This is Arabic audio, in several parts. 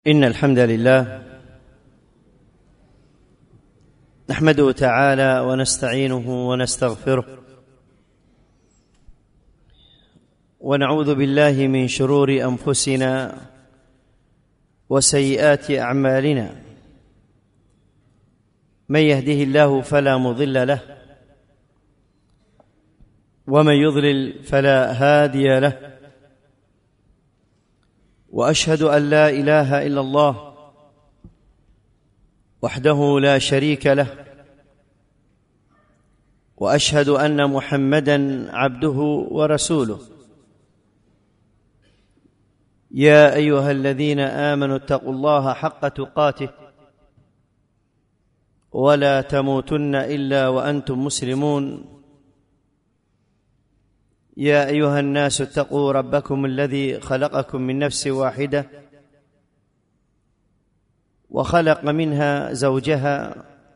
إن الحمد لله نحمده تعالى ونستعينه ونستغفره ونعوذ بالله من شرور أنفسنا وسيئات أعمالنا. من يهده الله فلا مضل له ومن يضلل فلا هادي له، وأشهد أن لا إله إلا الله وحده لا شريك له، وأشهد أن محمدًا عبده ورسوله. يا أيها الذين آمنوا اتقوا الله حق تقاته ولا تموتن إلا وأنتم مسلمون. يا أيها الناس اتقوا ربكم الذي خلقكم من نفس واحدة وخلق منها زوجها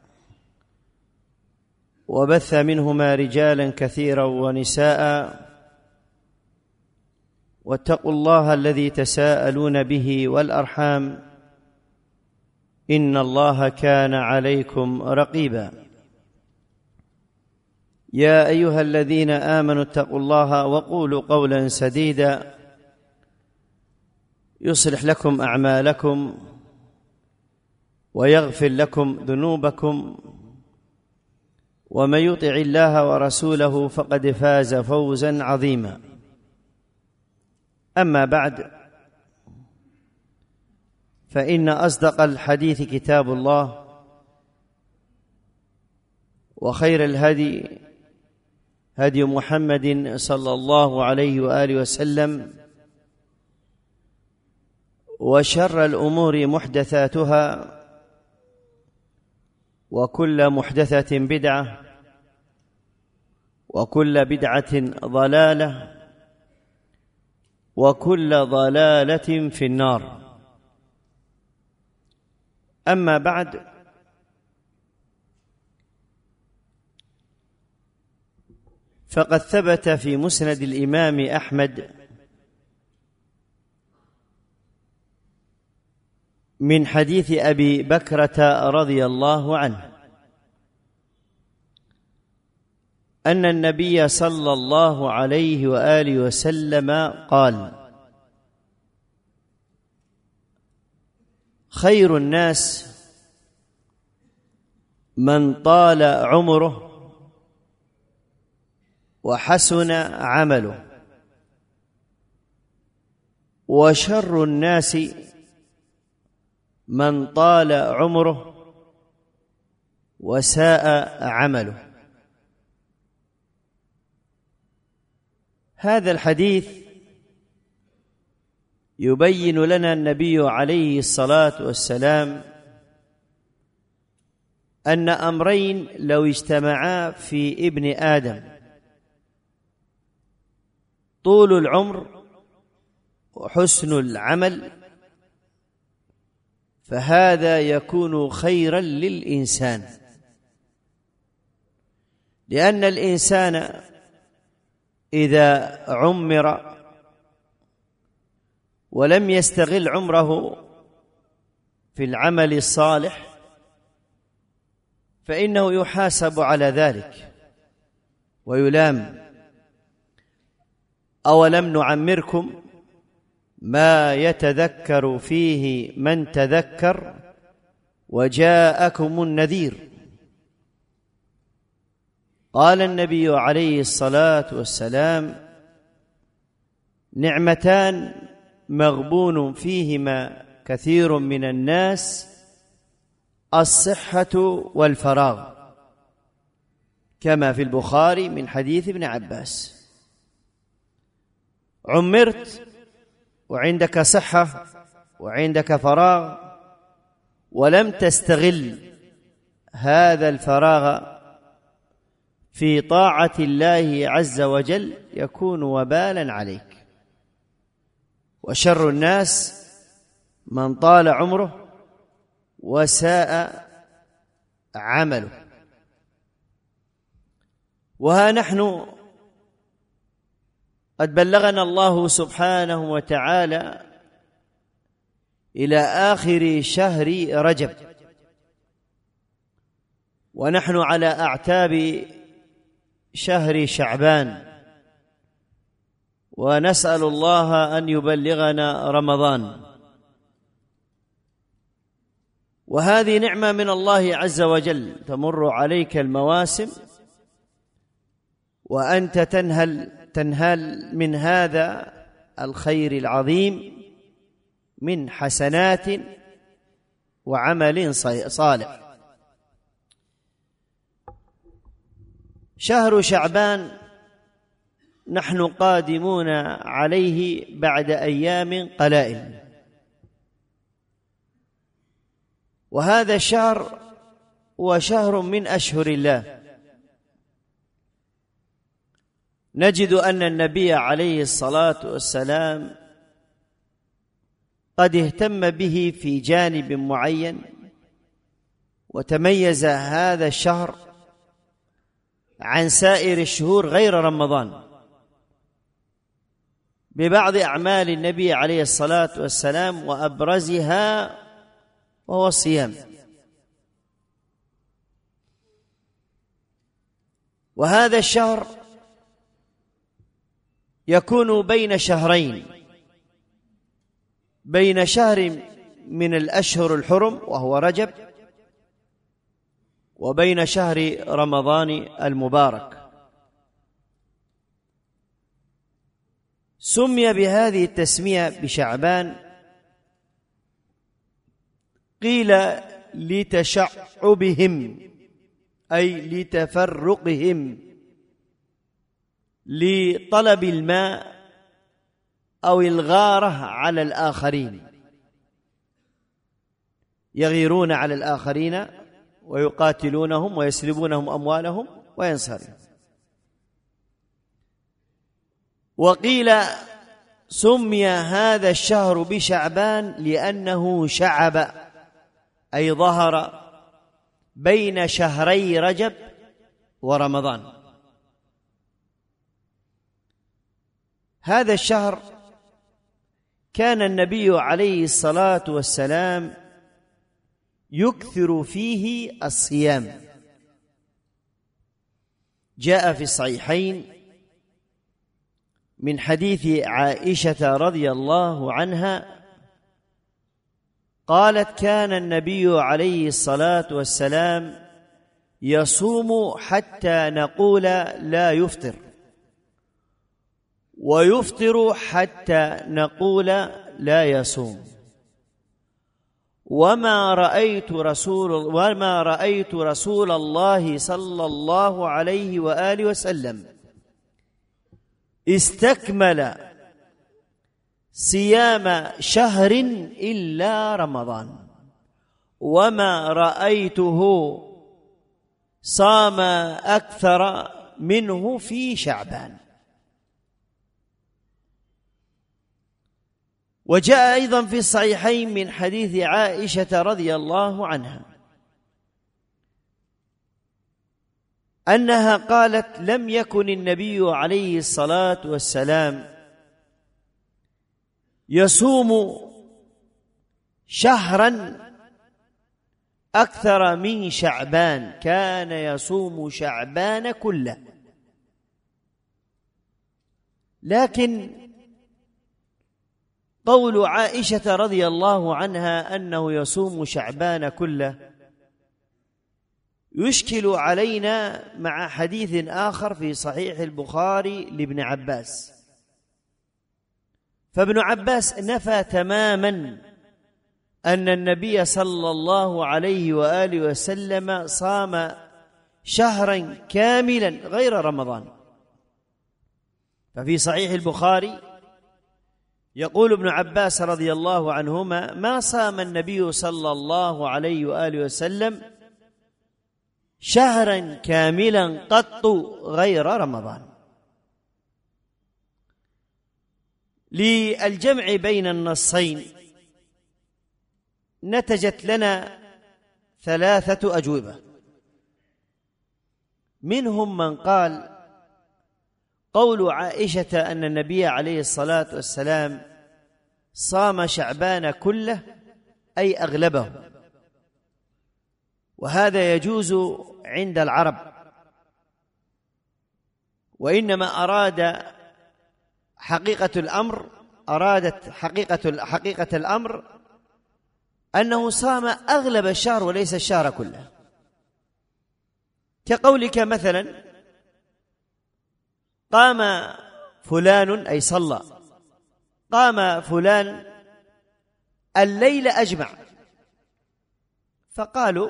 وبث منهما رجالا كثيرا ونساء، واتقوا الله الذي تساءلون به والأرحام إن الله كان عليكم رقيبا. يا أيها الذين آمنوا اتقوا الله وقولوا قولا سديدا يصلح لكم أعمالكم ويغفر لكم ذنوبكم، ومن يطع الله ورسوله فقد فاز فوزا عظيما. أما بعد، فإن أصدق الحديث كتاب الله، وخير الهدي هدي محمد صلى الله عليه وآله وسلم، وشر الأمور محدثاتها، وكل محدثة بدعة، وكل بدعة ضلالة، وكل ضلالة في النار. أما بعد، فقد ثبت في مسند الإمام أحمد من حديث أبي بكرة رضي الله عنه أن النبي صلى الله عليه وآله وسلم قال: خير الناس من طال عمره وحسن عمله، وشر الناس من طال عمره وساء عمله. هذا الحديث يبين لنا النبي عليه الصلاة والسلام أن أمرين لو اجتمعا في ابن آدم: طول العمر وحسن العمل، فهذا يكون خيرا للإنسان، لأن الإنسان إذا عمر ولم يستغل عمره في العمل الصالح فإنه يحاسب على ذلك ويلام: أولم نعمركم ما يتذكر فيه من تذكر وجاءكم النذير. قال النبي عليه الصلاة والسلام: نعمتان مغبون فيهما كثير من الناس: الصحة والفراغ، كما في البخاري من حديث ابن عباس. عمرت وعندك صحة وعندك فراغ ولم تستغل هذا الفراغ في طاعة الله عز وجل، يكون وبالا عليك. وشر الناس من طال عمره وساء عمله. وها نحن قد بلغنا الله سبحانه وتعالى إلى آخر شهر رجب، ونحن على أعتاب شهر شعبان، ونسأل الله أن يبلغنا رمضان. وهذه نعمة من الله عز وجل، تمر عليك المواسم وأنت تنهل من هذا الخير العظيم من حسنات وعمل صالح. شهر شعبان نحن قادمون عليه بعد أيام قلائل، وهذا الشهر هو شهر من أشهر الله. نجد أن النبي عليه الصلاة والسلام قد اهتم به في جانب معين، وتميز هذا الشهر عن سائر الشهور غير رمضان ببعض أعمال النبي عليه الصلاة والسلام، وأبرزها وهو الصيام. وهذا الشهر يكون بين شهرين، بين شهر من الأشهر الحرم وهو رجب، وبين شهر رمضان المبارك. سمي بهذه التسمية بشعبان، قيل لتشعبهم أي لتفرقهم، لطلب الماء أو الغارة على الآخرين، يغيرون على الآخرين ويقاتلونهم ويسلبونهم أموالهم وينصرون. وقيل سمي هذا الشهر بشعبان لأنه شعب أي ظهر بين شهري رجب ورمضان. هذا الشهر كان النبي عليه الصلاة والسلام يكثر فيه الصيام. جاء في الصحيحين من حديث عائشة رضي الله عنها قالت: كان النبي عليه الصلاة والسلام يصوم حتى نقول لا يفطر، ويفطر حتى نقول لا يصوم، وما رأيت رسول الله صلى الله عليه وآله وسلم استكمل صيام شهر إلا رمضان، وما رأيته صام أكثر منه في شعبان. وجاء أيضا في الصحيحين من حديث عائشة رضي الله عنها أنها قالت: لم يكن النبي عليه الصلاة والسلام يصوم شهرا أكثر من شعبان، كان يصوم شعبان كله. لكن قول عائشة رضي الله عنها أنه يصوم شعبان كله يشكل علينا مع حديث آخر في صحيح البخاري لابن عباس. فابن عباس نفى تماما أن النبي صلى الله عليه وآله وسلم صام شهرا كاملا غير رمضان. ففي صحيح البخاري يقول ابن عباس رضي الله عنهما: ما صام النبي صلى الله عليه وآله وسلم شهرا كاملا قط غير رمضان. للجمع بين النصين نتجت لنا 3 أجوبة. منهم من قال قول عائشة أن النبي عليه الصلاة والسلام صام شعبان كله أي أغلبه، وهذا يجوز عند العرب، وإنما أرادت حقيقة الأمر أنه صام أغلب الشهر وليس الشهر كله، كقولك مثلا قام فلان أي صلى، قام فلان الليل أجمع، فقالوا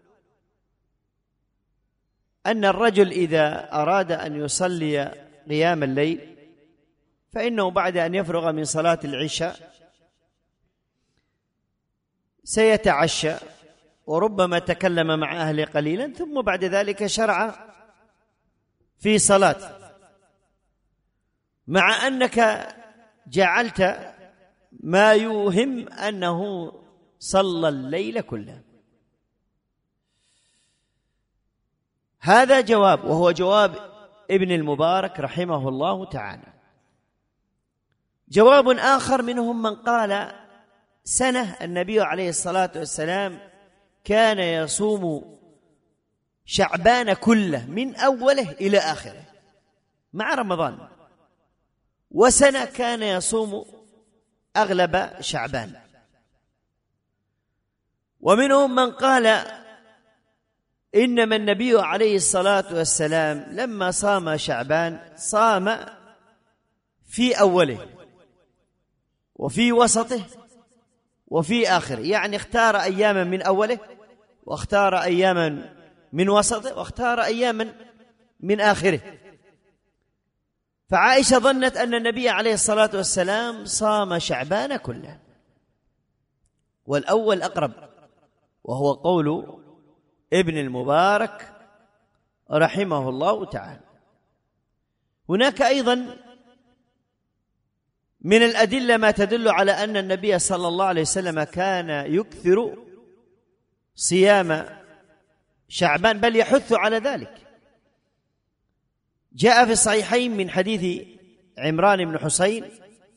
أن الرجل إذا أراد أن يصلي قيام الليل فإنه بعد أن يفرغ من صلاة العشاء سيتعشى وربما تكلم مع أهله قليلا، ثم بعد ذلك شرع في صلاة، مع أنك جعلت ما يوهم أنه صلى الليل كله. هذا جواب، وهو جواب ابن المبارك رحمه الله تعالى. جواب آخر منهم من قال سنة النبي عليه الصلاة والسلام كان يصوم شعبان كله من أوله إلى آخره مع رمضان، وسنة كان يصوم أغلب شعبان. ومنهم من قال إنما النبي عليه الصلاة والسلام لما صام شعبان صام في أوله وفي وسطه وفي آخره، يعني اختار أياما من أوله واختار أياما من وسطه واختار أياما من آخره. فعائشة ظنت أن النبي عليه الصلاة والسلام صام شعبان كله، والأول أقرب، وهو قول ابن المبارك رحمه الله تعالى. هناك أيضا من الأدلة ما تدل على أن النبي صلى الله عليه وسلم كان يكثر صيام شعبان، بل يحث على ذلك. جاء في الصحيحين من حديث عمران بن حسين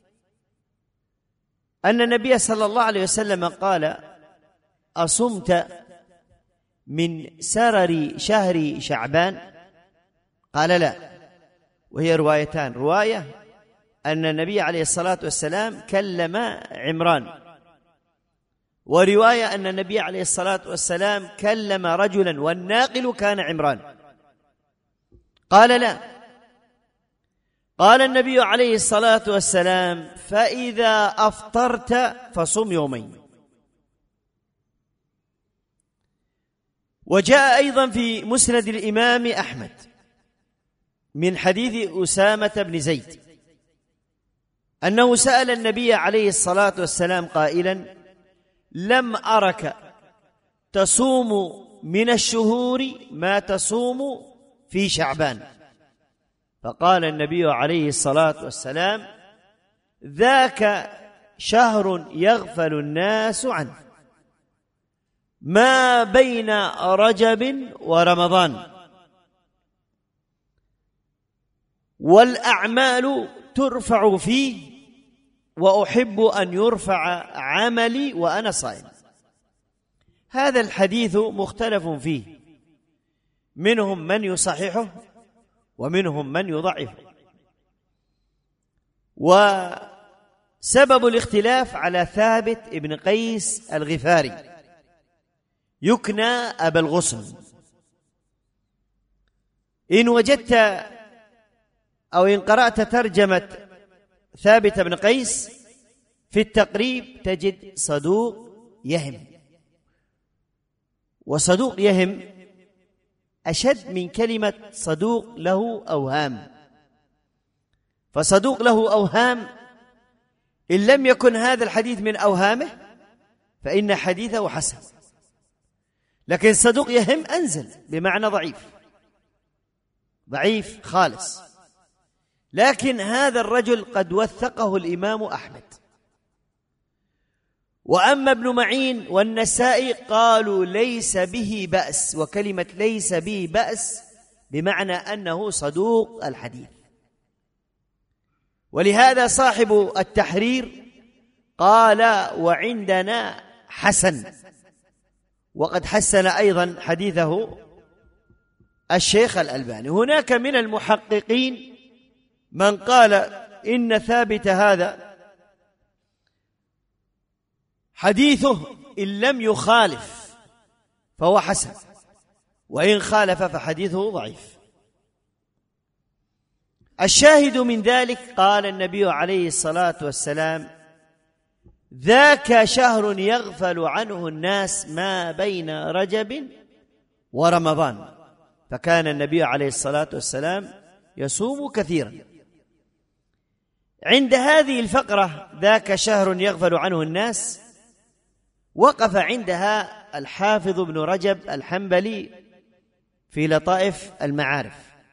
أن النبي صلى الله عليه وسلم قال: أصمت من سرر شهر شعبان؟ قال: لا. وهي روايتان، رواية أن النبي عليه الصلاة والسلام كلم عمران، ورواية أن النبي عليه الصلاة والسلام كلم رجلا والناقل كان عمران. قال: لا. قال النبي عليه الصلاة والسلام: فإذا أفطرت فصم يومين. وجاء أيضا في مسند الإمام أحمد من حديث أسامة بن زيد أنه سأل النبي عليه الصلاة والسلام قائلا: لم أرك تصوم من الشهور ما تصوم في شعبان. فقال النبي عليه الصلاة والسلام: ذاك شهر يغفل الناس عنه ما بين رجب ورمضان، والأعمال ترفع فيه، وأحب أن يرفع عملي وأنا صائم. هذا الحديث مختلف فيه، منهم من يصححه ومنهم من يضعفه، وسبب الاختلاف على ثابت ابن قيس الغفاري يكنى أبا الغصن. إن وجدت أو إن قرأت ترجمة ثابت بن قيس في التقريب تجد صدوق يهم، وصدوق يهم أشد من كلمة صدوق له أوهام. فصدوق له أوهام إن لم يكن هذا الحديث من أوهامه فإن حديثه حسن، لكن صدوق يهم أنزل بمعنى ضعيف خالص. لكن هذا الرجل قد وثقه الإمام أحمد. وأما ابن معين والنسائي قالوا ليس به بأس، وكلمة ليس به بأس بمعنى أنه صدوق الحديث. ولهذا صاحب التحرير قال: وعندنا حسن، وقد حسن أيضا حديثه الشيخ الألباني. هناك من المحققين من قال إن ثابت هذا حديثه إن لم يخالف فهو حسن، وإن خالف فحديثه ضعيف. الشاهد من ذلك قال النبي عليه الصلاة والسلام: ذاك شهر يغفل عنه الناس ما بين رجب ورمضان. فكان النبي عليه الصلاة والسلام يصوم كثيرا. عند هذه الفقرة ذاك شهر يغفل عنه الناس وقف عندها الحافظ ابن رجب الحنبلي في لطائف المعارف.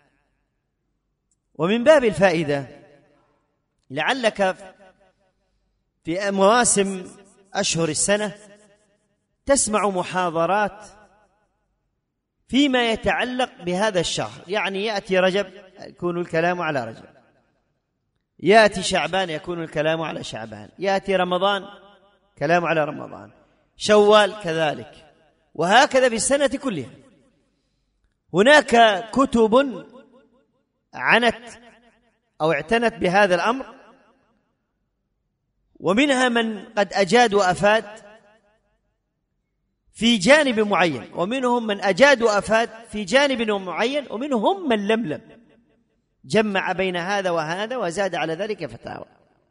ومن باب الفائدة لعلك في مواسم أشهر السنة تسمع محاضرات فيما يتعلق بهذا الشهر، يعني يأتي رجب يكون الكلام على رجب، يأتي شعبان يكون الكلام على شعبان، يأتي رمضان كلام على رمضان، شوال كذلك، وهكذا في السنة كلها. هناك كتب عنت أو اعتنت بهذا الأمر، ومنها من قد أجاد وأفاد في جانب معين، ومنهم من أجاد وأفاد في جانب معين، ومنهم من لملم جمع بين هذا وهذا وزاد على ذلك فتاوى.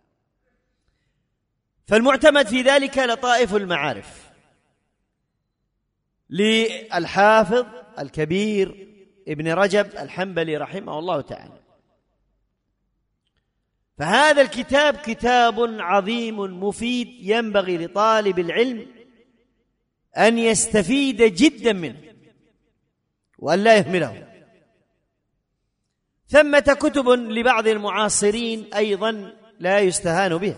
فالمعتمد في ذلك لطائف المعارف للحافظ الكبير ابن رجب الحنبلي رحمه الله تعالى. فهذا الكتاب كتاب عظيم مفيد، ينبغي لطالب العلم أن يستفيد جدا منه وأن لا يهمله. ثمة كتب لبعض المعاصرين أيضا لا يستهان بها،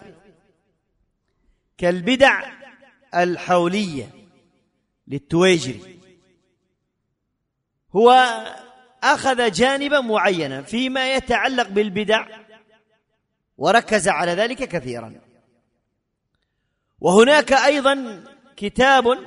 كالبدع الحولية للتويجري. هو أخذ جانبا معينا فيما يتعلق بالبدع وركز على ذلك كثيرا. وهناك أيضا كتاب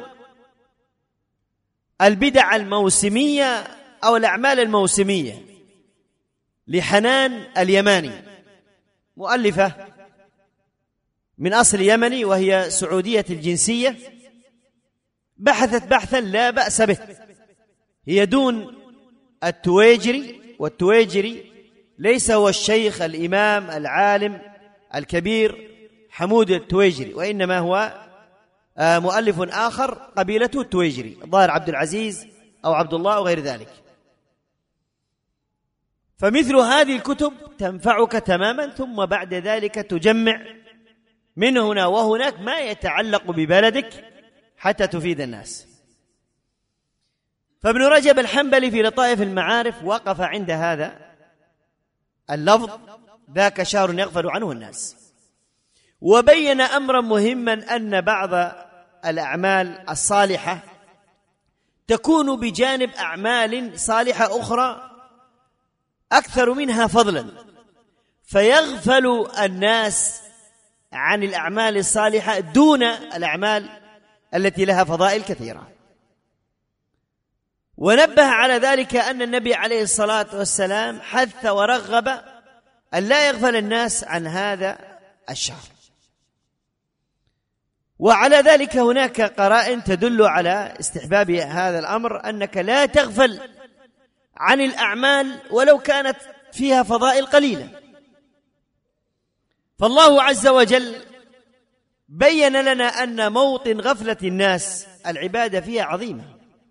البدع الموسمية أو الأعمال الموسمية لحنان اليماني، مؤلفة من أصل يمني وهي سعودية الجنسية، بحثت بحثا لا بأس به، هي دون التويجري، والتويجري ليس هو الشيخ الإمام العالم الكبير حمود التويجري، وإنما هو مؤلف آخر قبيلته التويجري، الظاهر عبد العزيز أو عبد الله أو غير ذلك. فمثل هذه الكتب تنفعك تماما، ثم بعد ذلك تجمع من هنا وهناك ما يتعلق ببلدك حتى تفيد الناس. فابن رجب الحنبلي في لطائف المعارف وقف عند هذا اللفظ: ذاك شهر يغفل عنه الناس، وبين أمرا مهما، أن بعض الأعمال الصالحة تكون بجانب أعمال صالحة أخرى أكثر منها فضلا، فيغفل الناس عن الأعمال الصالحة دون الأعمال التي لها فضائل كثيرة. ونبه على ذلك أن النبي عليه الصلاة والسلام حث ورغب أن لا يغفل الناس عن هذا الشهر. وعلى ذلك هناك قرائن تدل على استحباب هذا الأمر، أنك لا تغفل عن الأعمال ولو كانت فيها فضائل قليلة. فالله عز وجل بين لنا أن موطن غفلة الناس العبادة فيها عظيمة.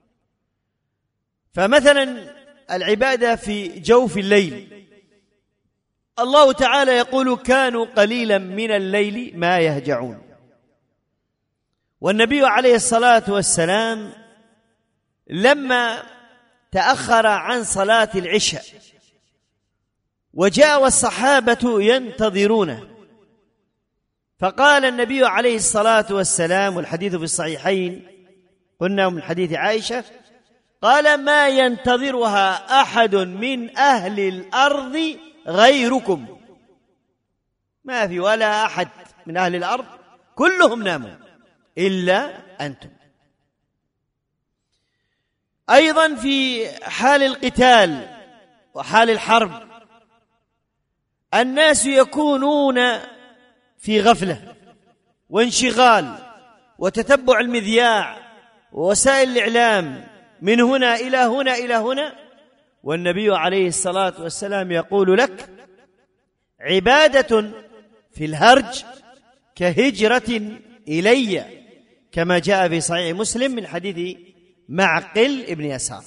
فمثلا العبادة في جوف الليل، الله تعالى يقول: كانوا قليلا من الليل ما يهجعون. والنبي عليه الصلاة والسلام لما تأخر عن صلاة العشاء وجاء والصحابة ينتظرونه، فقال النبي عليه الصلاة والسلام، والحديث في الصحيحين قلنا من حديث عائشة، قال: ما ينتظرها أحد من أهل الأرض غيركم. ما في ولا أحد من أهل الأرض، كلهم ناموا إلا أنتم. أيضا في حال القتال وحال الحرب الناس يكونون في غفلة وانشغال وتتبع المذياع ووسائل الإعلام من هنا إلى هنا إلى هنا، والنبي عليه الصلاة والسلام يقول لك: عبادة في الهرج كهجرة إلي، كما جاء في صحيح مسلم من حديث معقل ابن يسار.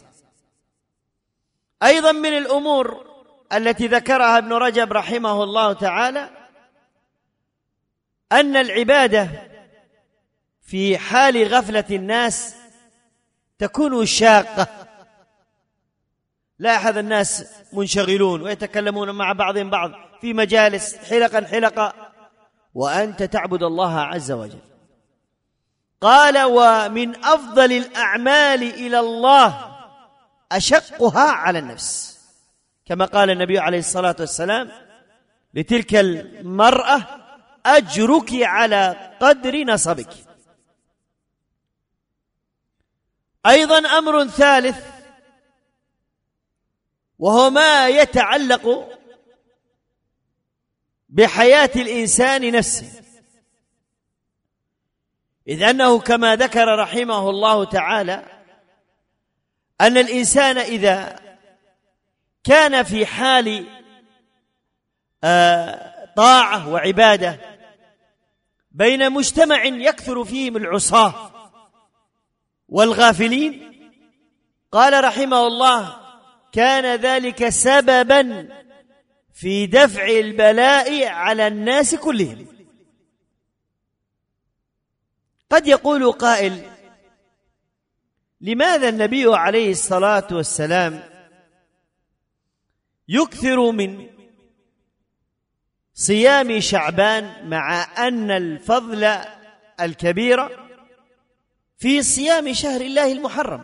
أيضا من الأمور التي ذكرها ابن رجب رحمه الله تعالى أن العبادة في حال غفلة الناس تكون شاقة. لاحظ الناس منشغلون ويتكلمون مع بعضهم بعض في مجالس حلقا، وأنت تعبد الله عز وجل. قال: ومن أفضل الأعمال إلى الله أشقها على النفس، كما قال النبي عليه الصلاة والسلام لتلك المرأة: أجرك على قدر نصبك. أيضا أمر ثالث وهو ما يتعلق بحياة الإنسان نفسه، إذ أنه كما ذكر رحمه الله تعالى أن الإنسان إذا كان في حال طاعة وعبادة بين مجتمع يكثر فيهم العصاة والغافلين، قال رحمه الله: كان ذلك سببا في دفع البلاء على الناس كلهم. قد يقول قائل: لماذا النبي عليه الصلاة والسلام يكثر من صيام شعبان مع أن الفضل الكبير في صيام شهر الله المحرم؟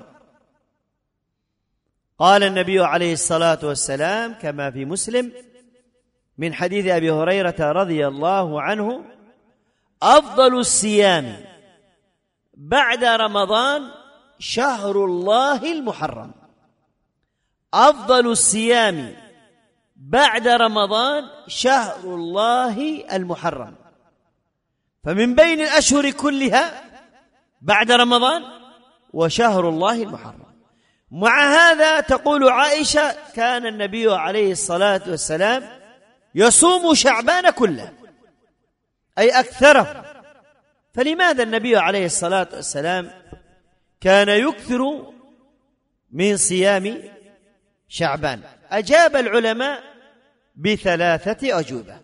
قال النبي عليه الصلاة والسلام كما في مسلم من حديث أبي هريرة رضي الله عنه: أفضل الصيام بعد رمضان شهر الله المحرم. أفضل الصيام بعد رمضان شهر الله المحرم. فمن بين الأشهر كلها بعد رمضان وشهر الله المحرم. مع هذا تقول عائشة: كان النبي عليه الصلاة والسلام يصوم شعبان كله، أي أكثره. فلماذا النبي عليه الصلاة والسلام كان يكثر من صيام شعبان؟ أجاب العلماء بثلاثة أجوبة.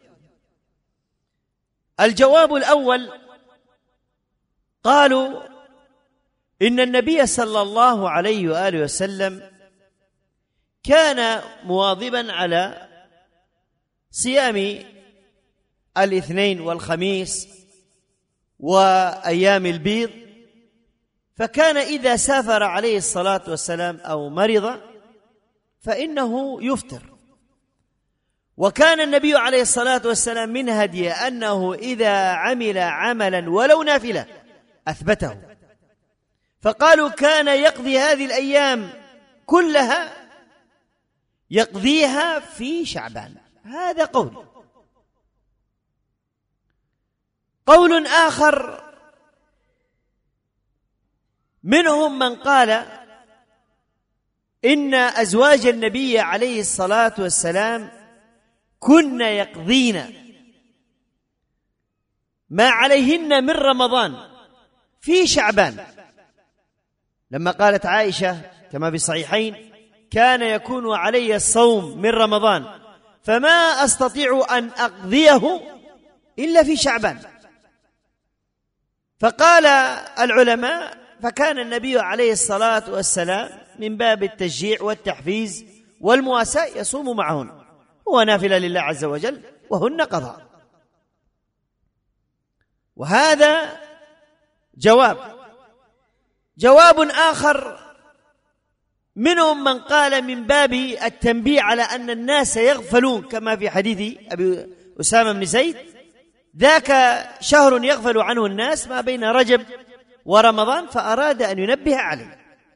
الجواب الأول: قالوا إن النبي صلى الله عليه وآله وسلم كان مواظبا على صيام الاثنين والخميس وأيام البيض، فكان إذا سافر عليه الصلاة والسلام أو مرض فإنه يفطر. وكان النبي عليه الصلاة والسلام من هديه أنه إذا عمل عملا ولو نافلة أثبته، فقالوا كان يقضي هذه الأيام كلها يقضيها في شعبان. هذا قول آخر منهم من قال إن أزواج النبي عليه الصلاة والسلام كن يقضين ما عليهن من رمضان في شعبان، لما قالت عائشة كما في الصحيحين: كان يكون علي الصوم من رمضان فما أستطيع أن أقضيه إلا في شعبان. فقال العلماء: فكان النبي عليه الصلاة والسلام من باب التشجيع والتحفيز والمواساة يصوم معهن، هو نافلة لله عز وجل وهن قضاء. وهذا جواب آخر منهم من قال من باب التنبيه على أن الناس يغفلون، كما في حديث أبي أسامة بن زيد: ذاك شهر يغفل عنه الناس ما بين رجب ورمضان، فأراد أن ينبه عليه.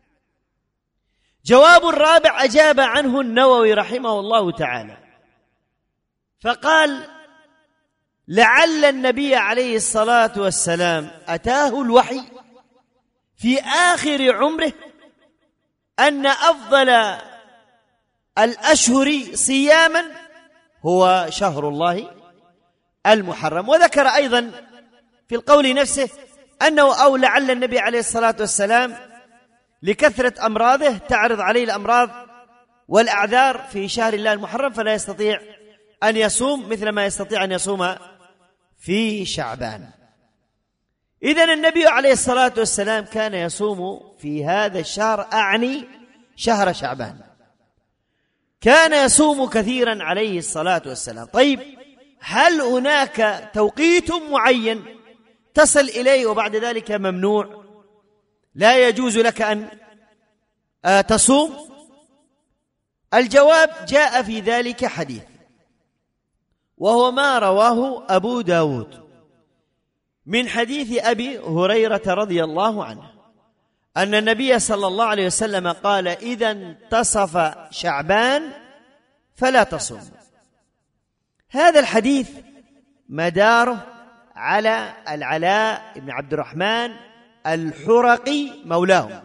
جواب الرابع أجاب عنه النووي رحمه الله تعالى فقال: لعل النبي عليه الصلاة والسلام أتاه الوحي في آخر عمره أن أفضل الأشهر صياما هو شهر الله المحرم. وذكر أيضا في القول نفسه أنه أو لعل النبي عليه الصلاة والسلام لكثرة أمراضه تعرض عليه الأمراض والأعذار في شهر الله المحرم فلا يستطيع أن يصوم مثل ما يستطيع أن يصوم في شعبان. إذن النبي عليه الصلاة والسلام كان يصوم في هذا الشهر، أعني شهر شعبان، كان يصوم كثيرا عليه الصلاة والسلام. طيب، هل هناك توقيت معين تصل إليه وبعد ذلك ممنوع لا يجوز لك أن تصوم؟ الجواب: جاء في ذلك حديث، وهو ما رواه أبو داود من حديث أبي هريرة رضي الله عنه أن النبي صلى الله عليه وسلم قال: إذا انتصف شعبان فلا تصوم. هذا الحديث مداره على العلاء بن عبد الرحمن الحرقي مولاهم،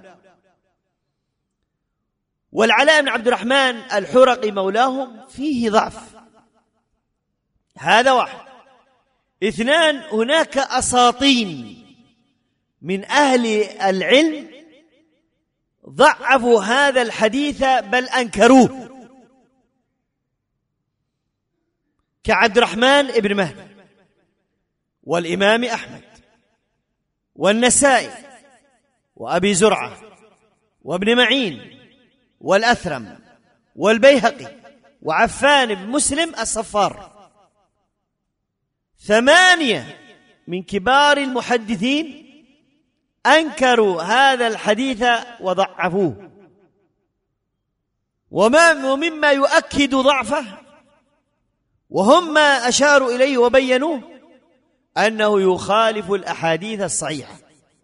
والعلاء بن عبد الرحمن الحرقي مولاهم فيه ضعف، هذا واحد. اثنان، هناك أساطين من أهل العلم ضعفوا هذا الحديث بل أنكروه، كعبد الرحمن بن مهدي والإمام أحمد والنسائي وأبي زرعة وابن معين والأثرم والبيهقي وعفان بن مسلم الصفار. 8 من كبار المحدثين أنكروا هذا الحديث وضعفوه. ومما يؤكد ضعفه وهم ما أشاروا إليه وبينوه أنه يخالف الأحاديث الصحيحة،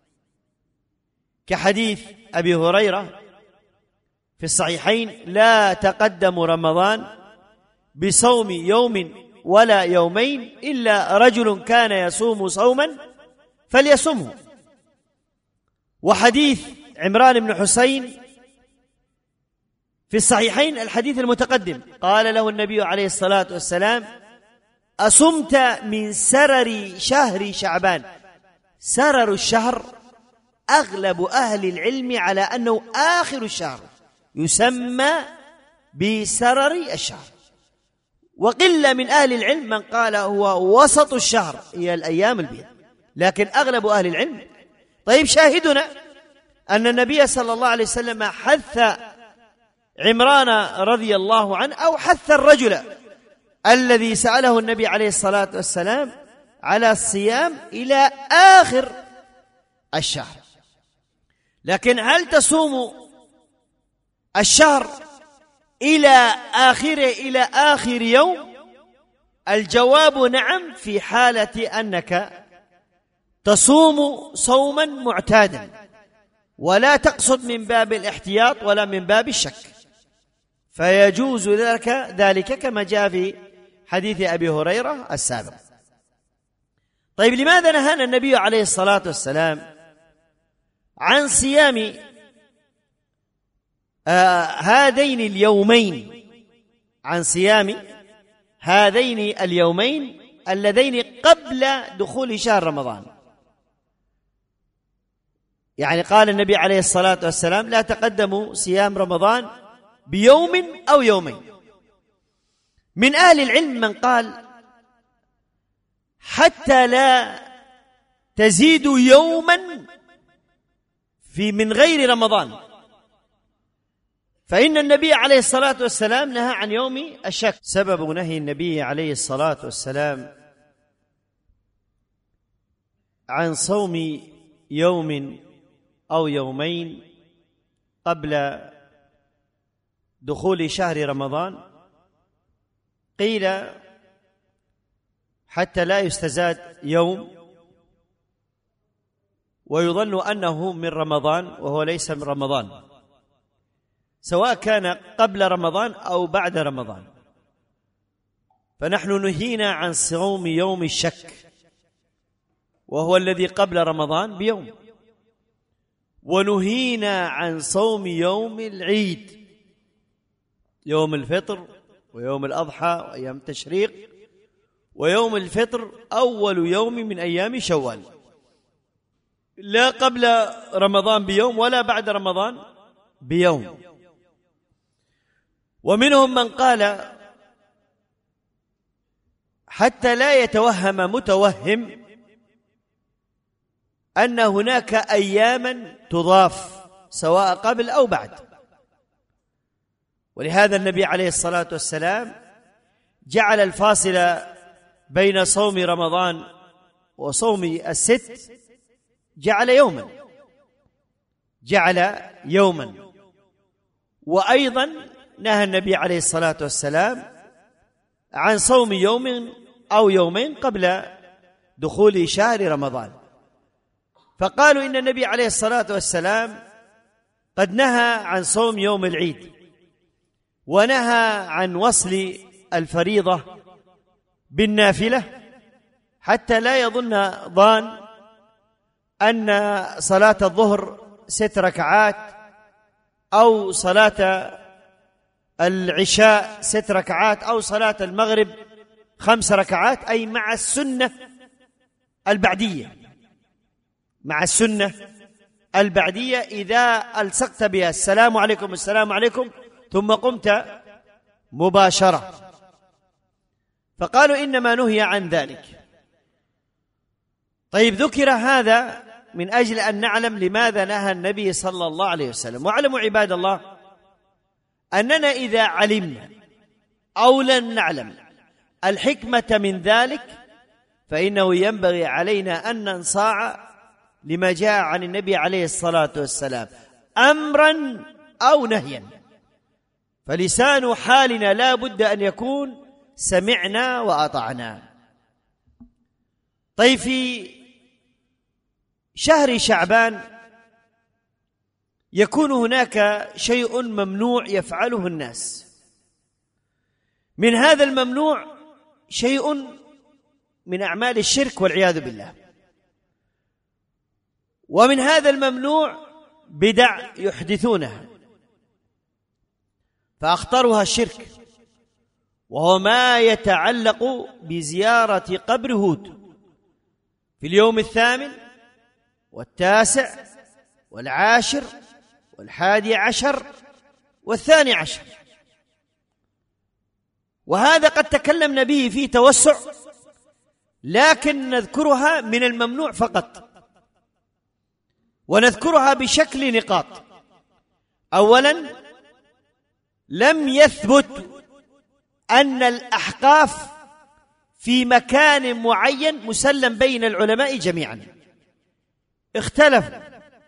كحديث أبي هريرة في الصحيحين: لا تقدم رمضان بصوم يوم ولا يومين إلا رجل كان يصوم صوما فليصمه. وحديث عمران بن حسين في الصحيحين الحديث المتقدم قال له النبي عليه الصلاة والسلام: أصمت من سرر شهر شعبان. سرر الشهر أغلب أهل العلم على أنه آخر الشهر يسمى بسرر الشهر، وقلة من أهل العلم من قال هو وسط الشهر، هي الأيام البيض، لكن أغلب أهل العلم. طيب، شاهدنا أن النبي صلى الله عليه وسلم حث عمران رضي الله عنه أو حث الرجل الذي سأله النبي عليه الصلاة والسلام على الصيام إلى آخر الشهر. لكن هل تصوم الشهر إلى آخر يوم؟ الجواب نعم، في حالة أنك تصوم صوما معتادا ولا تقصد من باب الاحتياط ولا من باب الشك، فيجوز ذلك كما جاء في حديث أبي هريرة السابق. طيب، لماذا نهانا النبي عليه الصلاة والسلام عن صيام هذين اليومين، عن صيام هذين اليومين اللذين قبل دخول شهر رمضان؟ يعني قال النبي عليه الصلاة والسلام: لا تقدموا صيام رمضان بيوم أو يومين. من أهل العلم من قال حتى لا تزيد يوما من غير رمضان، فإن النبي عليه الصلاة والسلام نهى عن يوم الشك. سبب نهي النبي عليه الصلاة والسلام عن صوم يوم أو يومين قبل دخول شهر رمضان قيل حتى لا يستزاد يوم، ويظن أنه من رمضان وهو ليس من رمضان، سواء كان قبل رمضان أو بعد رمضان. فنحن نهينا عن صوم يوم الشك وهو الذي قبل رمضان بيوم، ونهينا عن صوم يوم العيد، يوم الفطر ويوم الأضحى وأيام التشريق، ويوم الفطر أول يوم من أيام شوال، لا قبل رمضان بيوم ولا بعد رمضان بيوم. ومنهم من قال حتى لا يتوهم متوهم أن هناك أياما تضاف سواء قبل أو بعد، ولهذا النبي عليه الصلاة والسلام جعل الفاصل بين صوم رمضان وصوم الست جعل يوما. وأيضا نهى النبي عليه الصلاة والسلام عن صوم يوم أو يومين قبل دخول شهر رمضان، فقالوا إن النبي عليه الصلاة والسلام قد نهى عن صوم يوم العيد، ونهى عن وصل الفريضة بالنافلة، حتى لا يظن ظان أن صلاة الظهر 6 ركعات أو صلاة العشاء 6 ركعات أو صلاة المغرب 5 ركعات، أي مع السنة البعدية إذا ألصقت بها السلام عليكم ثم قمت مباشرة. فقالوا إنما نهي عن ذلك. طيب، ذكر هذا من أجل أن نعلم لماذا نهى النبي صلى الله عليه وسلم. واعلموا عباد الله أننا إذا علمنا أو لن نعلم الحكمة من ذلك فإنه ينبغي علينا أن ننصاع لما جاء عن النبي عليه الصلاة والسلام أمرا أو نهيا، فلسان حالنا لا بد أن يكون سمعنا وأطعنا. طيب، في شهر شعبان يكون هناك شيء ممنوع يفعله الناس. من هذا الممنوع شيء من أعمال الشرك والعياذ بالله، ومن هذا الممنوع بدع يحدثونها، فأخطرها الشرك، وهو ما يتعلق بزيارة قبر هود في اليوم 8 و9 و10 و11 و12، وهذا قد تكلمنا به في توسع، لكن نذكرها من الممنوع فقط، ونذكرها بشكل نقاط. أولا، لم يثبت أن الأحقاف في مكان معين مسلم بين العلماء جميعا، اختلفوا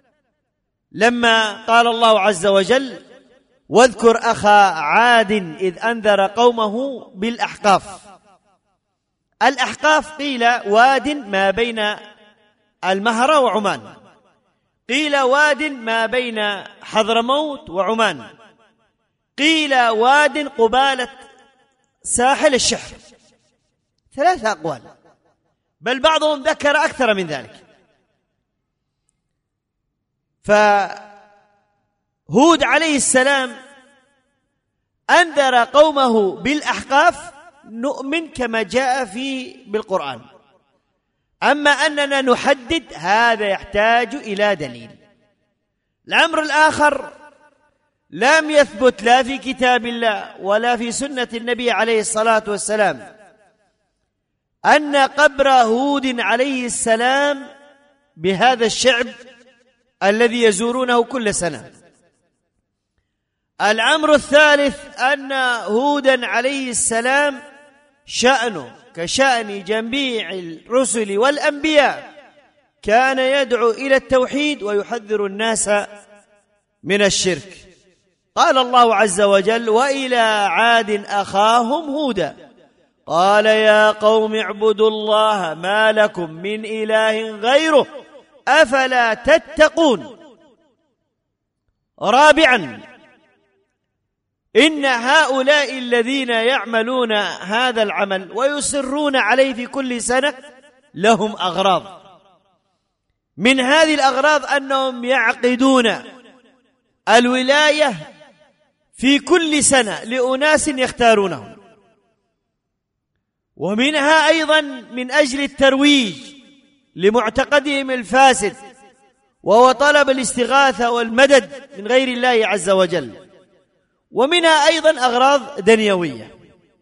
لما قال الله عز وجل: واذكر أخا عاد إذ أنذر قومه بالأحقاف. الأحقاف قيل واد ما بين المهرة وعمان، قيل واد ما بين حضرموت وعمان، قيل واد قبالة ساحل الشحر. 3 أقوال، بل بعضهم ذكر أكثر من ذلك. فهود عليه السلام أنذر قومه بالأحقاف، نؤمن كما جاء بالقرآن. أما أننا نحدد، هذا يحتاج إلى دليل. الأمر الآخر، لم يثبت لا في كتاب الله ولا في سنة النبي عليه الصلاة والسلام أن قبر هود عليه السلام بهذا الشعب الذي يزورونه كل سنة. الأمر الثالث، أن هودا عليه السلام شأنه كشأن جميع الرسل والأنبياء، كان يدعو إلى التوحيد ويحذر الناس من الشرك. قال الله عز وجل: وإلى عاد أخاهم هودا قال يا قوم اعبدوا الله ما لكم من إله غيره أفلا تتقون. رابعا، إن هؤلاء الذين يعملون هذا العمل ويصرون عليه في كل سنة لهم أغراض. من هذه الأغراض أنهم يعقدون الولاية في كل سنة لأناس يختارونهم، ومنها أيضا من أجل الترويج لمعتقدهم الفاسد، وهو طلب الاستغاثة والمدد من غير الله عز وجل، ومنها أيضا أغراض دنيوية.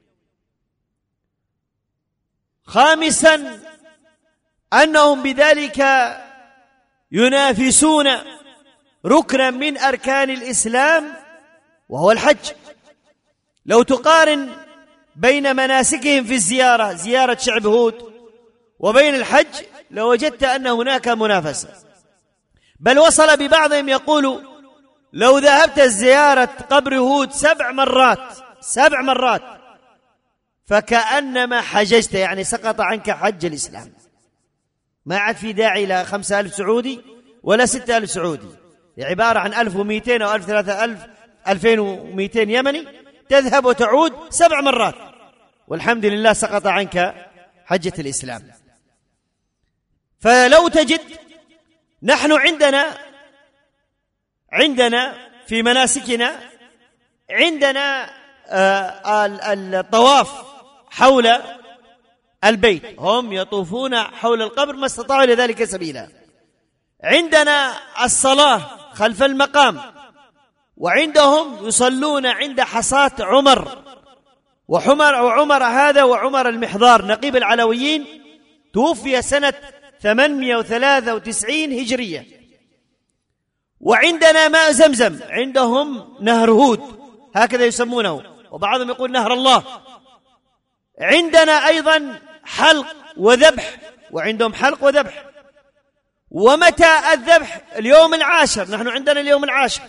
خامسا، أنهم بذلك ينافسون ركنا من أركان الإسلام وهو الحج. لو تقارن بين مناسكهم في الزيارة، زيارة شعب هود، وبين الحج، لوجدت أن هناك منافسة. بل وصل ببعضهم يقول لو ذهبت زيارة قبر هود 7 مرات فكأنما حججت، يعني سقط عنك حج الإسلام، ما عاد في داعي إلى 5000 سعودي ولا 6000 سعودي، عبارة عن 1200 أو 3000 2200 يمني، تذهب وتعود 7 مرات والحمد لله سقط عنك حجة الإسلام. فلو تجد نحن عندنا في مناسكنا عندنا الطواف حول البيت، هم يطوفون حول القبر ما استطاعوا لذلك سبيلا. عندنا الصلاة خلف المقام، وعندهم يصلون عند حصاة عمر، وعمر هذا وعمر المحضار نقيب العلويين توفي سنة 893 هجرية. وعندنا ماء زمزم، عندهم نهر هود هكذا يسمونه، وبعضهم يقول نهر الله. عندنا أيضا حلق وذبح، وعندهم حلق وذبح. ومتى الذبح؟ اليوم 10، نحن عندنا اليوم 10.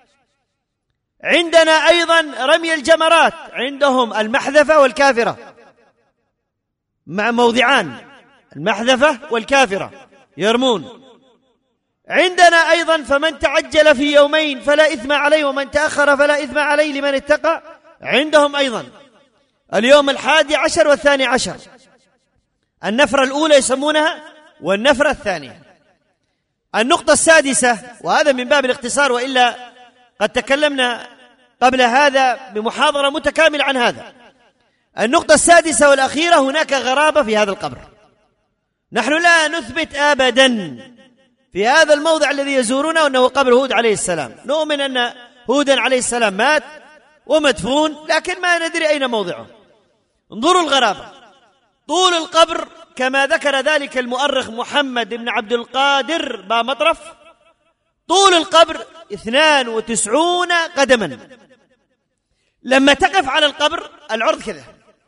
عندنا أيضا رمي الجمرات، عندهم المحذفة والكافرة، مع موضعان، المحذفة والكافرة يرمون. عندنا أيضا فمن تعجل في يومين فلا إثم عليه ومن تأخر فلا إثم عليه لمن اتقى. عندهم أيضا اليوم 11 و12، النفرة الأولى يسمونها والنفرة الثانية. النقطة السادسة، وهذا من باب الاختصار وإلا قد تكلمنا قبل هذا بمحاضرة متكاملة عن هذا. النقطة السادسة والأخيرة، هناك غرابة في هذا القبر. نحن لا نثبت أبدا في هذا الموضع الذي يزورونه أنه قبر هود عليه السلام، نؤمن أن هودا عليه السلام مات ومدفون، لكن ما ندري أين موضعه. انظروا الغرابة، طول القبر كما ذكر ذلك المؤرخ محمد بن عبد القادر بامطرف، طول القبر 92 قدما. لما تقف على القبر العرض كذا،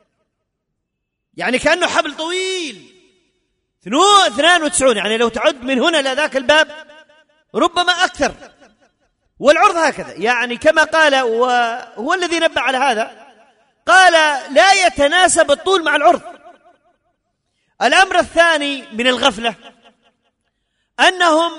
يعني كأنه حبل طويل 92، يعني لو تعد من هنا إلى ذاك الباب ربما أكثر، والعرض هكذا. يعني كما قال، وهو الذي نبه على هذا، قال لا يتناسب الطول مع العرض. الأمر الثاني من الغفلة أنهم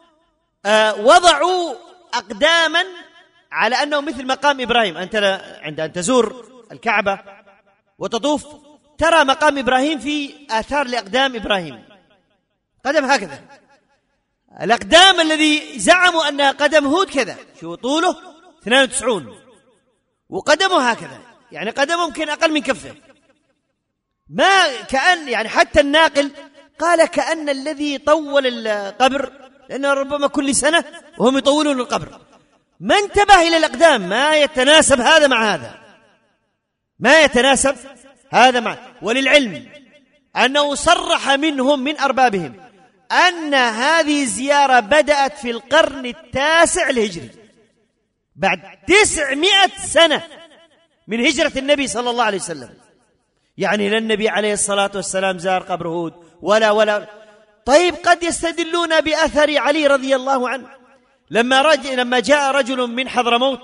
وضعوا أقداما على أنه مثل مقام إبراهيم. أنت عند أن تزور الكعبة وتطوف ترى مقام إبراهيم في آثار لأقدام إبراهيم، قدم هكذا. الأقدام الذي زعموا أنها قدم هود كذا، شو طوله 92 وقدمه هكذا، يعني قدمه ممكن أقل من كفه. ما كأن يعني حتى الناقل قال كأن الذي طول القبر، لأنه ربما كل سنة وهم يطولون القبر، ما انتبه إلى الأقدام، ما يتناسب هذا مع هذا، ما يتناسب هذا مع. وللعلم أنه صرح منهم من أربابهم أن هذه الزيارة بدأت في القرن 9 الهجري، بعد 900 سنة من هجرة النبي صلى الله عليه وسلم. يعني لا النبي عليه الصلاة والسلام زار قبر هود ولا. طيب قد يستدلون بأثر علي رضي الله عنه لما جاء رجل من حضرموت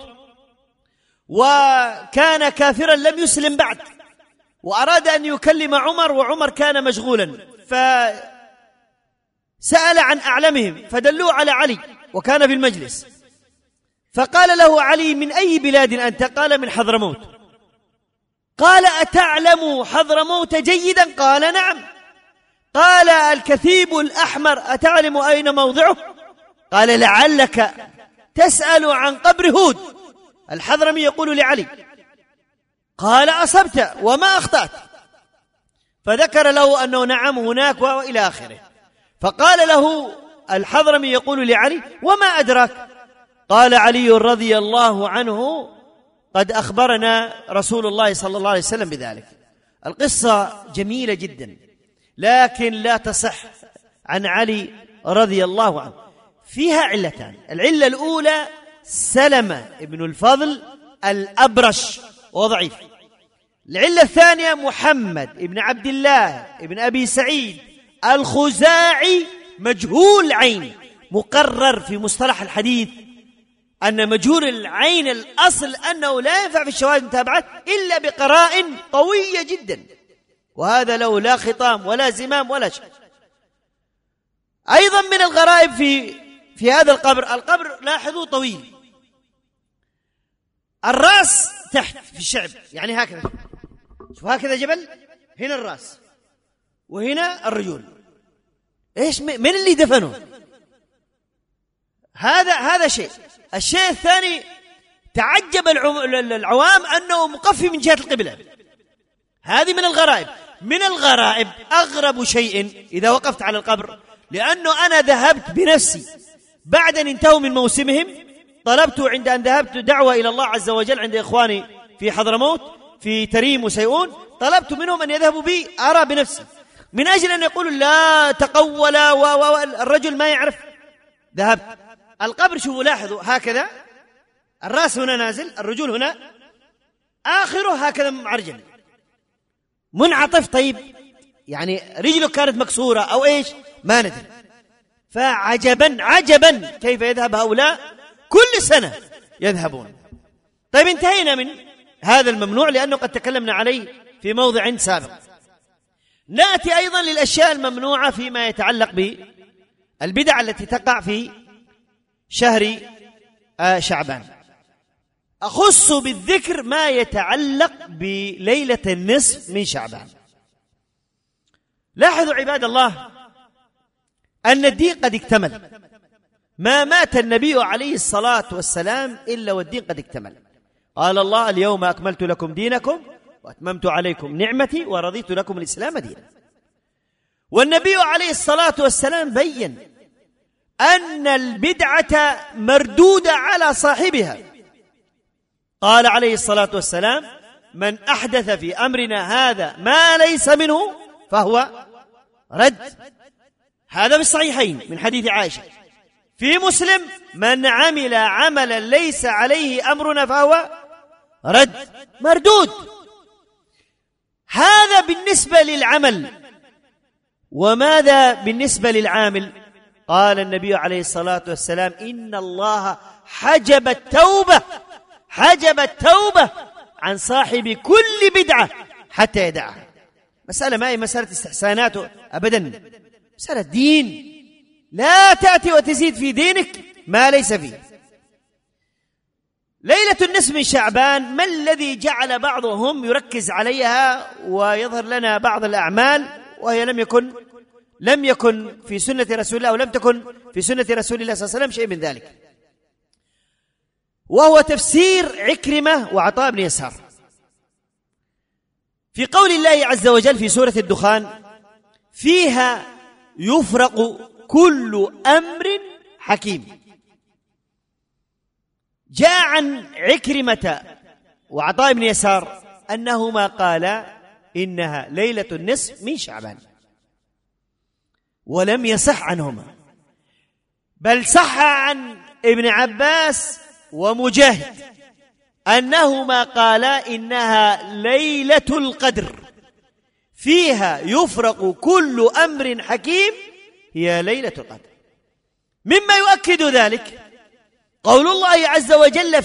وكان كافرا لم يسلم بعد، وأراد أن يكلم عمر، وعمر كان مشغولا، سأل عن أعلمهم فدلوه على علي وكان في المجلس، فقال له علي: من أي بلاد أنت؟ قال: من حضرموت. قال: أتعلم حضرموت جيدا؟ قال: نعم. قال: الكثيب الأحمر أتعلم أين موضعه؟ قال: لعلك تسأل عن قبر هود. الحضرمي يقول لعلي. قال: أصبت وما أخطأت. فذكر له أنه نعم هناك وإلى آخره. فقال له الحضرمي يقول لعلي: وما أدراك؟ قال علي رضي الله عنه: قد أخبرنا رسول الله صلى الله عليه وسلم بذلك. القصة جميلة جدا، لكن لا تصح عن علي رضي الله عنه. فيها علتان: العلة الأولى سلمة ابن الفضل الأبرش وضعيف. العلة الثانية محمد ابن عبد الله ابن أبي سعيد الخزاعي مجهول عين، مقرر في مصطلح الحديث أن مجهول العين الأصل أنه لا ينفع في الشواهد المتابعات إلا بقرائن قوية جدا، وهذا له لا خطام ولا زمام ولا شيء. أيضا من الغرائب في هذا القبر لاحظوا طويل، الرأس تحت في الشعب، يعني هكذا، شوف هكذا جبل، هنا الرأس وهنا الرجول. إيش من اللي دفنه؟ هذا شيء. الشيء الثاني تعجب العوام أنه مقفي من جهة القبلة. هذه من الغرائب. من الغرائب أغرب شيء إذا وقفت على القبر، لأنه أنا ذهبت بنفسي بعد أن انتهوا من موسمهم، طلبت عند أن ذهبت دعوة إلى الله عز وجل عند إخواني في حضرموت في تريم وسيئون، طلبت منهم أن يذهبوا بي أرى بنفسي، من أجل أن يقولوا لا تقول والرجل ما يعرف. ذهبت القبر، شوفوا لاحظوا هكذا، الرأس هنا نازل، الرجول هنا، آخره هكذا معرجل منعطف. طيب يعني رجله كانت مكسورة أو إيش ما ندري. فعجبا كيف يذهب هؤلاء كل سنة يذهبون. طيب انتهينا من هذا الممنوع لأنه قد تكلمنا عليه في موضع سابق. نأتي أيضا للأشياء الممنوعة فيما يتعلق بالبدع التي تقع في شهر شعبان. أخص بالذكر ما يتعلق بليلة النصف من شعبان. لاحظوا عباد الله أن الدين قد اكتمل، ما مات النبي عليه الصلاة والسلام إلا والدين قد اكتمل. قال الله: اليوم أكملت لكم دينكم وأتممت عليكم نعمتي ورضيت لكم الإسلام دينا. والنبي عليه الصلاة والسلام بين أن البدعة مردودة على صاحبها. قال عليه الصلاة والسلام: من أحدث في أمرنا هذا ما ليس منه فهو رد. هذا بالصحيحين من حديث عائشة. في مسلم: من عمل عملا ليس عليه أمرنا فهو رد، مردود. هذا بالنسبة للعمل. وماذا بالنسبة للعامل؟ قال النبي عليه الصلاة والسلام: إن الله حجب التوبة عن صاحب كل بدعة حتى يدعها. مسألة ما هي مسألة استحسانات أبدا، مسألة دين. لا تأتي وتزيد في دينك ما ليس فيه. ليلة النصف من شعبان، ما الذي جعل بعضهم يركز عليها ويظهر لنا بعض الأعمال وهي لم يكن في سنة رسول الله، ولم تكن في سنة رسول الله صلى الله عليه وسلم شيء من ذلك، وهو تفسير عكرمة وعطاء بن يسار في قول الله عز وجل في سورة الدخان: فيها يفرق كل أمر حكيم. جاء عن عكرمة وعطاء بن يسار أنهما قالا إنها ليلة النصف من شعبان، ولم يصح عنهما، بل صح عن ابن عباس ومجاهد أنهما قالا إنها ليلة القدر، فيها يفرق كل أمر حكيم، هي ليلة القدر. مما يؤكد ذلك قول الله عز وجل: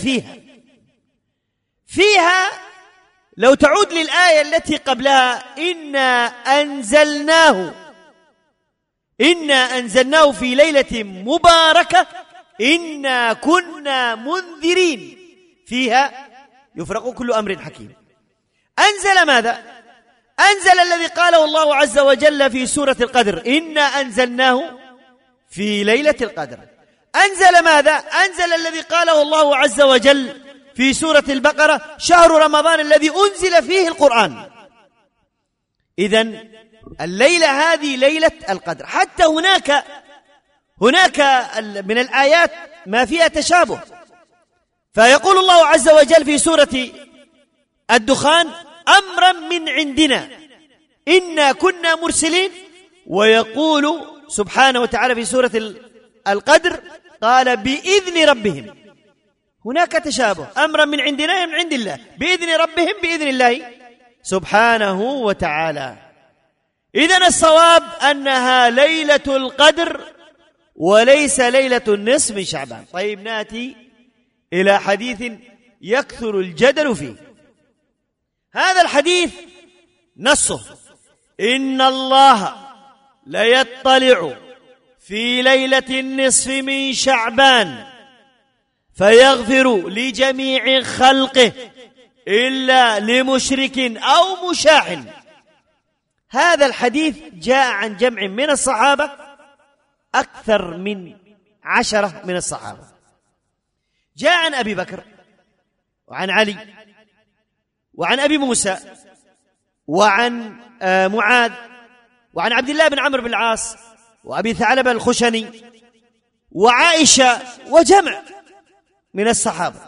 فيها لو تعود للآية التي قبلها: إنا أنزلناه إنا أنزلناه في ليلة مباركة إنا كنا منذرين فيها يفرق كل أمر حكيم. أنزل ماذا؟ أنزل الذي قاله الله عز وجل في سورة القدر إنا أنزلناه في ليلة القدر. أنزل ماذا؟ أنزل الذي قاله الله عز وجل في سورة البقرة شهر رمضان الذي أنزل فيه القرآن. إذن الليلة هذه ليلة القدر. حتى هناك من الآيات ما فيها تشابه، فيقول الله عز وجل في سورة الدخان أمرا من عندنا إنا كنا مرسلين، ويقول سبحانه وتعالى في سورة القدر قال بإذن ربهم. هناك تشابه، أمرا من عندنا من عند الله، بإذن ربهم بإذن الله سبحانه وتعالى. إذن الصواب أنها ليلة القدر وليس ليلة النصف من شعبان. طيب نأتي إلى حديث يكثر الجدل فيه. هذا الحديث نصه إن الله ليطلع في ليلة النصف من شعبان فيغفر لجميع خلقه إلا لمشرك أو مشاح. هذا الحديث جاء عن جمع من الصحابة، أكثر من 10 من الصحابة. جاء عن أبي بكر وعن علي وعن أبي موسى وعن معاذ وعن عبد الله بن عمرو بن العاص وأبي ثعلبة الخشني وعائشة وجمع من الصحابة.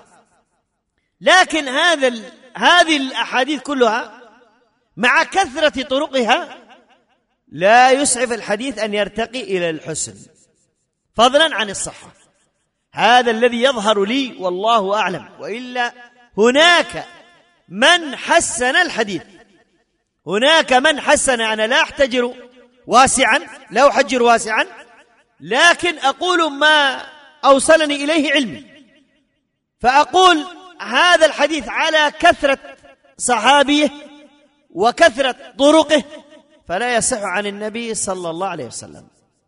لكن هذه الأحاديث كلها مع كثرة طرقها لا يسعف الحديث أن يرتقي إلى الحسن فضلا عن الصحة. هذا الذي يظهر لي والله أعلم، وإلا هناك من حسن الحديث، هناك من حسن. أنا لا أحتجر واسعا، لا أحجر واسعا، لكن أقول ما أوصلني إليه علمي، فأقول هذا الحديث على كثرة صحابيه وكثرة طرقه فلا يصح عن النبي صلى الله عليه وسلم.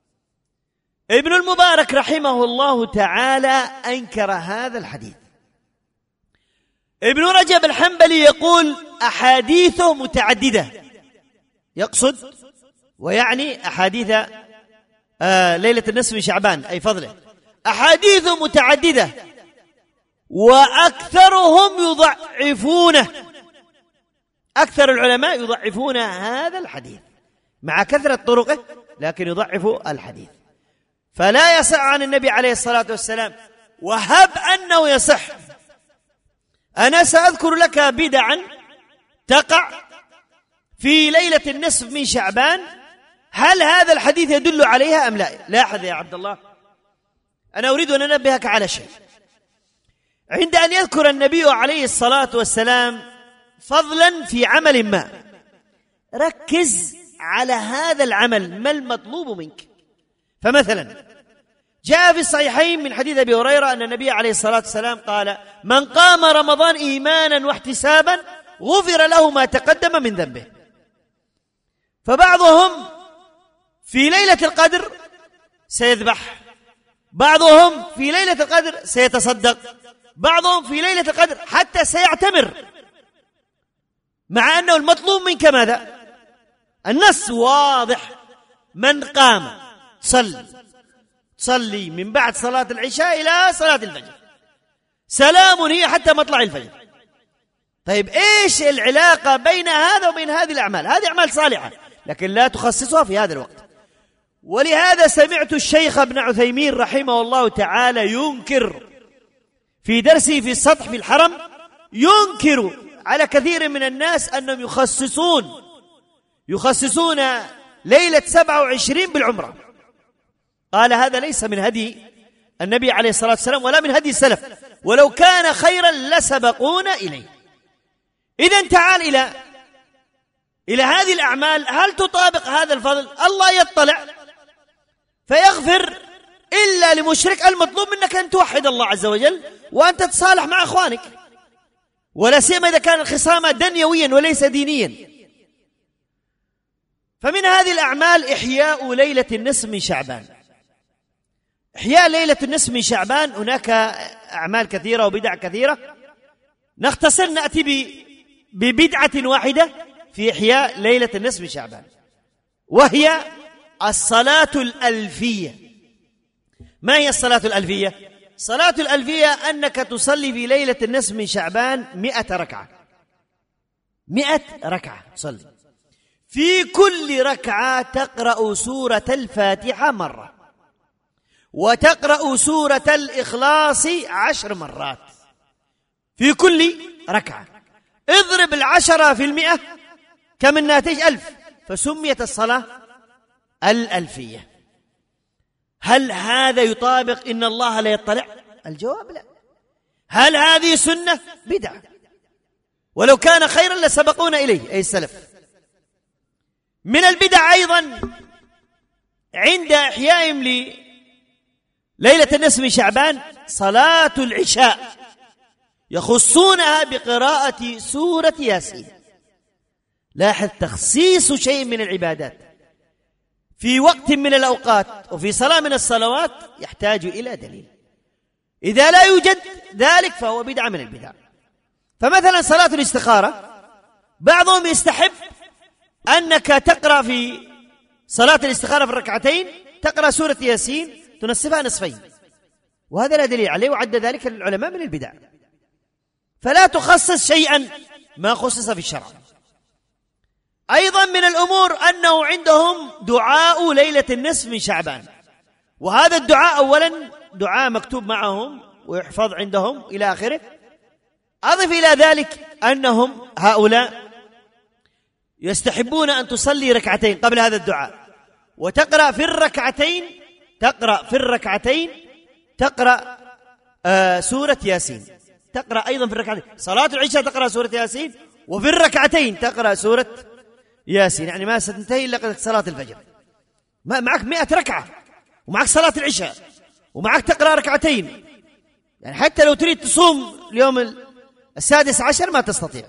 ابن المبارك رحمه الله تعالى أنكر هذا الحديث. ابن رجب الحنبلي يقول أحاديثه متعددة، يقصد ويعني أحاديث ليلة النصف من شعبان أي فضله، أحاديثه متعددة وأكثرهم يضعفونه، أكثر العلماء يضعفون هذا الحديث مع كثرة طرقه، لكن يضعفوا الحديث، فلا يصح عن النبي عليه الصلاة والسلام. وهب أنه يصح، أنا سأذكر لك بدعا تقع في ليلة النصف من شعبان، هل هذا الحديث يدل عليها أم لا؟ لاحظ يا عبد الله، أنا أريد أن أنبهك على شيء. عند أن يذكر النبي عليه الصلاة والسلام فضلا في عمل ما، ركز على هذا العمل، ما المطلوب منك. فمثلا جاء في الصحيحين من حديث أبي هريرة أن النبي عليه الصلاة والسلام قال من قام رمضان إيمانا واحتسابا غفر له ما تقدم من ذنبه. فبعضهم في ليلة القدر سيذبح، بعضهم في ليلة القدر سيتصدق، بعضهم في ليلة القدر حتى سيعتمر، مع أنه المطلوب منك ماذا؟ النص واضح، من قام تصلي من بعد صلاة العشاء إلى صلاة الفجر، سلام هي حتى مطلع الفجر. طيب إيش العلاقة بين هذا وبين هذه الأعمال؟ هذه أعمال صالحة لكن لا تخصصها في هذا الوقت. ولهذا سمعت الشيخ ابن عثيمين رحمه الله تعالى ينكر في درسه في السطح في الحرم، ينكر على كثير من الناس أنهم يخصصون ليلة 27 بالعمرة. قال هذا ليس من هدي النبي عليه الصلاة والسلام ولا من هدي السلف، ولو كان خيرا لسبقونا إليه. إذن تعال إلى هذه الأعمال، هل تطابق هذا الفضل؟ الله يطلع فيغفر إلا لمشرك. المطلوب منك أن توحد الله عز وجل وأن تتصالح مع أخوانك، ولا سيما إذا كان الخصام دنيويا وليس دينيا. فمن هذه الأعمال إحياء ليلة النصف من شعبان. إحياء ليلة النصف من شعبان هناك أعمال كثيرة وبدع كثيرة، نختصر نأتي ببدعة واحدة في إحياء ليلة النصف من شعبان، وهي الصلاة الألفية. ما هي الصلاة الألفية؟ صلاة الألفية أنك تصلي في ليلة النصف من شعبان 100 ركعة. 100 ركعة تصلي، في كل ركعة تقرأ سورة الفاتحة مرة، وتقرأ سورة الإخلاص 10 مرات في كل ركعة. اضرب 10%، كم الناتج؟ 1000، فسميت الصلاة الألفية. هل هذا يطابق إن الله لا يطلع؟ الجواب لا. هل هذه سنة؟ بدعة، ولو كان خيرا لسبقونا إليه أي السلف. من البدع أيضا عند إحيائهم ليلة النصف من شعبان صلاة العشاء، يخصونها بقراءة سورة ياسين. لاحظ تخصيص شيء من العبادات في وقت من الأوقات وفي صلاة من الصلوات يحتاج إلى دليل. إذا لا يوجد ذلك فهو بدعة من البدع. فمثلا صلاة الاستخارة، بعضهم يستحب أنك تقرأ في صلاة الاستخارة في الركعتين تقرأ سورة ياسين تنصفها نصفين، وهذا لا دليل عليه، وعد ذلك العلماء من البدع. فلا تخصص شيئا ما خصص في الشرع. أيضا من الأمور أنه عندهم دعاء ليلة النصف من شعبان، وهذا الدعاء أولا دعاء مكتوب معهم ويحفظ عندهم إلى آخره. أضف إلى ذلك أنهم هؤلاء يستحبون أن تصلي ركعتين قبل هذا الدعاء، وتقرأ في الركعتين تقرأ سورة ياسين، تقرأ أيضا في الركعتين صلاة العشاء تقرأ سورة ياسين، وفي الركعتين تقرأ سورة ياسين، يعني ما ستنتهي إلا صلاة الفجر. معك 100 ركعة ومعك صلاة العشاء ومعك تقرأ ركعتين، يعني حتى لو تريد تصوم اليوم 16 ما تستطيع.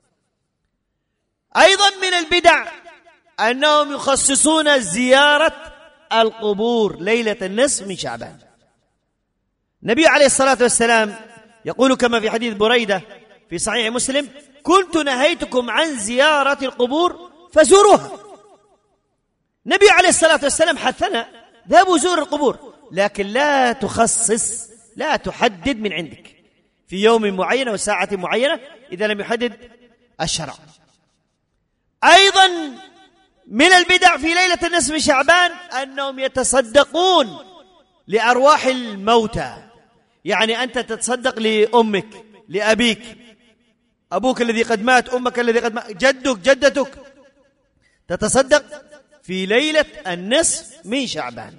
أيضا من البدع أنهم يخصصون زيارة القبور ليلة النصف من شعبان. النبي عليه الصلاة والسلام يقول كما في حديث بريدة في صحيح مسلم: كنت نهيتكم عن زيارة القبور فزوروها. النبي عليه الصلاة والسلام حثنا ذهبوا زور القبور، لكن لا تخصص، لا تحدد من عندك في يوم معين وساعة معينة إذا لم يحدد الشرع. أيضا من البدع في ليلة النصف من شعبان أنهم يتصدقون لأرواح الموتى، يعني أنت تتصدق لأمك، لأبيك، أبوك الذي قد مات، أمك الذي قد مات، جدك، جدتك، تتصدق في ليلة النصف من شعبان.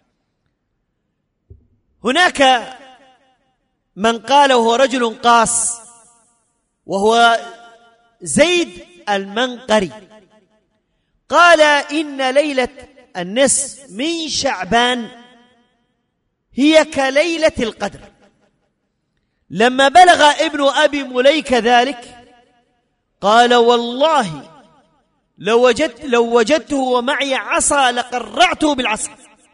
هناك من قال وهو رجل قاص، وهو زيد المنقري، قال إن ليلة النصف من شعبان هي كليلة القدر. لما بلغ ابن أبي مليكة ذلك قال: والله لو وجدته ومعي عصا لقرعته بالعصا.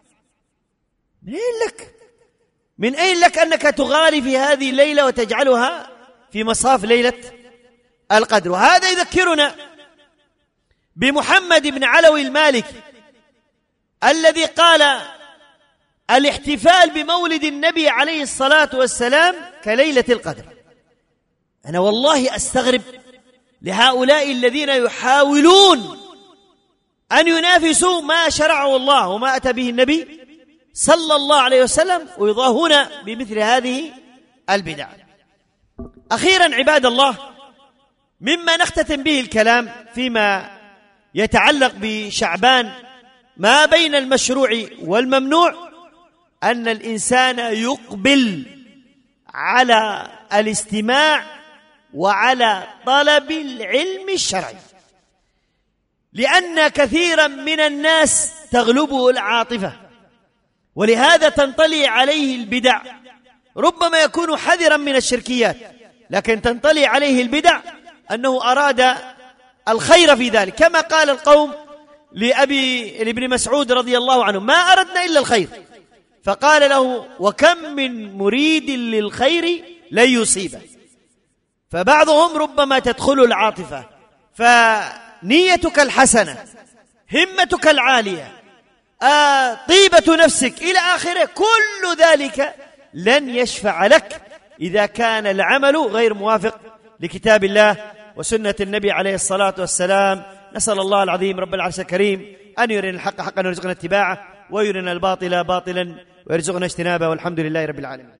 من أين لك أنك تغالي في هذه الليلة وتجعلها في مصاف ليلة القدر؟ وهذا يذكرنا بمحمد بن علوي المالكي الذي قال: الاحتفال بمولد النبي عليه الصلاة والسلام كليلة القدر. أنا والله أستغرب لهؤلاء الذين يحاولون أن ينافسوا ما شرعه الله وما أتى به النبي صلى الله عليه وسلم، ويضاهون بمثل هذه البدع. أخيرا عباد الله، مما نختتم به الكلام فيما يتعلق بشعبان ما بين المشروع والممنوع، أن الإنسان يقبل على الاستماع وعلى طلب العلم الشرعي، لأن كثيرا من الناس تغلبه العاطفة، ولهذا تنطلي عليه البدع. ربما يكون حذرا من الشركيات، لكن تنطلي عليه البدع أنه أراد الخير في ذلك، كما قال القوم لابن مسعود رضي الله عنه: ما أردنا إلا الخير. فقال له: وكم من مريد للخير لن يصيبه. فبعضهم ربما تدخل العاطفة، فنيتك الحسنة، همتك العالية، طيبة نفسك إلى آخره، كل ذلك لن يشفع لك إذا كان العمل غير موافق لكتاب الله وسنة النبي عليه الصلاة والسلام. نسأل الله العظيم رب العرش الكريم أن يرنا الحق حقا ويرزقنا اتباعه، ويرنا الباطل باطلا ويرزقنا اجتنابه، والحمد لله رب العالمين.